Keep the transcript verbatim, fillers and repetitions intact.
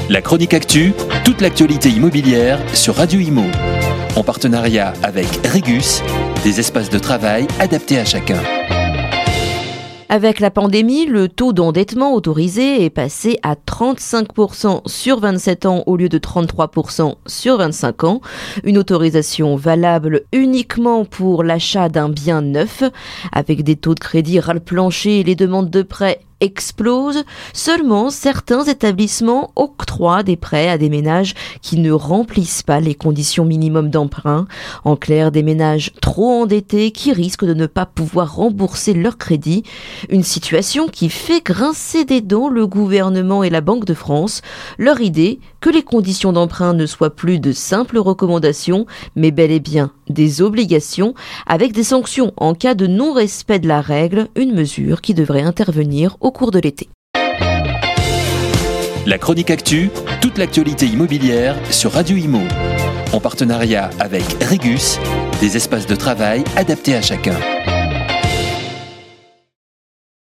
La chronique actu, toute l'actualité immobilière sur Radio Imo. En partenariat avec Regus, des espaces de travail adaptés à chacun. Avec la pandémie, le taux d'endettement autorisé est passé à trente-cinq pour cent sur vingt-sept ans au lieu de trente-trois pour cent sur vingt-cinq ans. Une autorisation valable uniquement pour l'achat d'un bien neuf. Avec des taux de crédit ras le plancher et les demandes de prêts explosent, seulement certains établissements octroient des prêts à des ménages qui ne remplissent pas les conditions minimum d'emprunt. En clair, des ménages trop endettés qui risquent de ne pas pouvoir rembourser leur crédit. Une situation qui fait grincer des dents le gouvernement et la Banque de France. Leur idée, que les conditions d'emprunt ne soient plus de simples recommandations, mais bel et bien des obligations, avec des sanctions en cas de non-respect de la règle, une mesure qui devrait intervenir au cours de l'été. La chronique actu, toute l'actualité immobilière sur Radio Imo. En partenariat avec Regus, des espaces de travail adaptés à chacun.